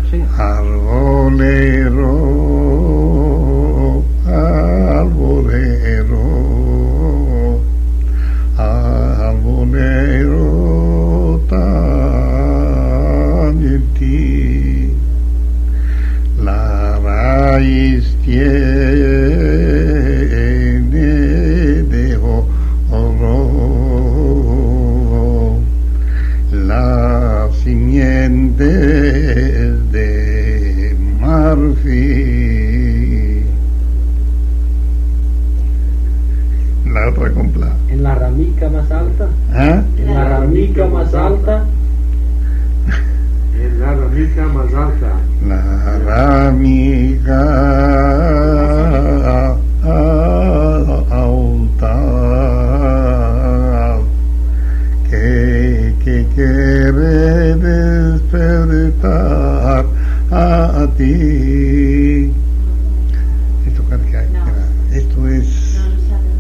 Sí. Arbolero, arbolero, arbolero tan gentil, la raíz tiene de oro, la simiente de marfil. La otra compla. En la ramica más alta. ¿Ah? En la ramica más alta. En la ramica más alta. La ramica alta que quiere despertar a ti.